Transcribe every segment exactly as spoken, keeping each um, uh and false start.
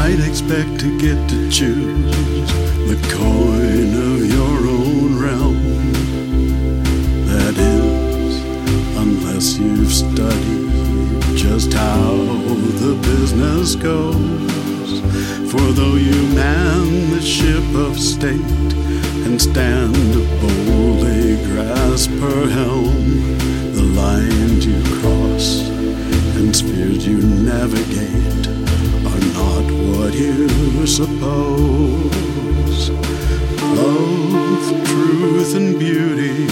might expect to get to choose the coin of your own realm. That is, unless you've studied just how the business goes. For though you man the ship of state and stand boldly grasp her helm, the lines you cross and spheres you navigate are not what you suppose. Love, truth, and beauty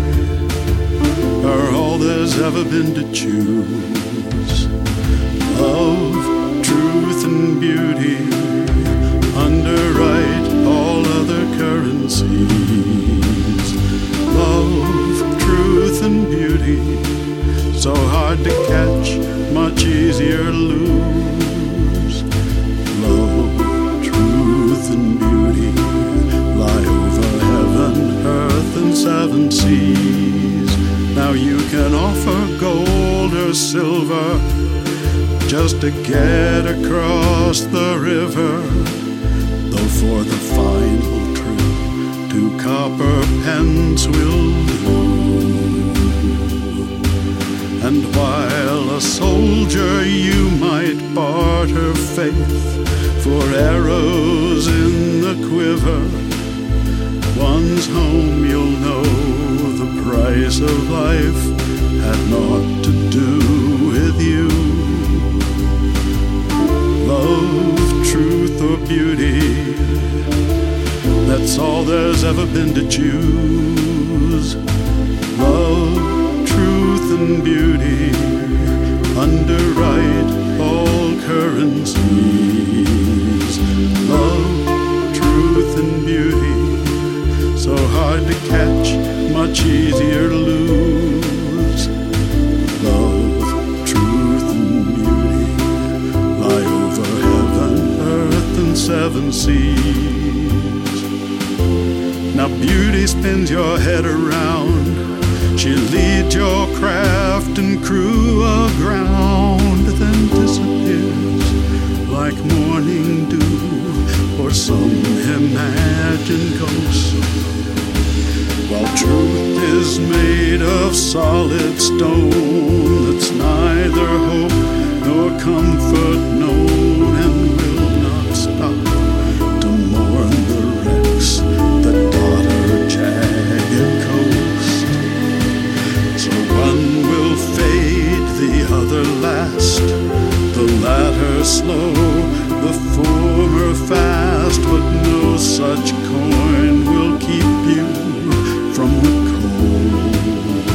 are all there's ever been to choose. Love, truth, and beauty underwrite all other currencies. Love, truth, and beauty, so hard to catch, much easier to lose. Love, truth, and beauty lie over heaven, earth, and seven seas. Now you can offer gold or silver just to get across the river, though for the final trip two copper pence will do. And while a soldier you might barter faith for arrows in the quiver, one's home you'll know the price of life had naught to do with you. Love, truth, or beauty, that's all there's ever been to choose. Love, truth, and beauty underwrite all currencies. Love, truth, and beauty, so hard to catch, much easier to lose. Love, truth, and beauty lie over heaven, earth, and seven seas. Now beauty spins your head around, she leads your craft and crew aground, then disappears like morning dew or some imagined ghost. While truth is made of solid stone that's neither hope nor comfort known, and will not stop to mourn the wrecks that dot her jagged coast. So one will fade, the other last, the latter slow, the former fast, but no such coin will keep you from the cold.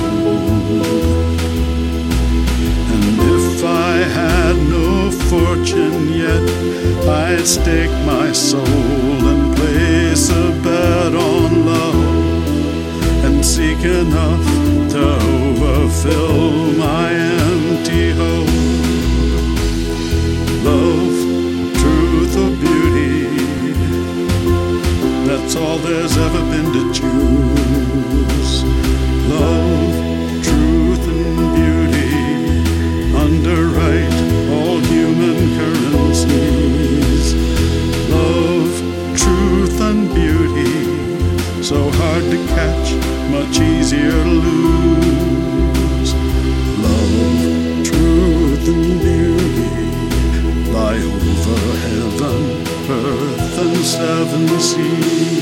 And if I had no fortune yet, I'd stake my soul and place a bet on love, and seek enough to overfill my empty hole. Love, truth, or beauty, that's all there's ever been to choose. Love, truth, and beauty underwrite all human currencies. Love, truth, and beauty, so hard to catch, much easier to lose. Love, truth, and beauty lie over heaven, earth, and seven seas.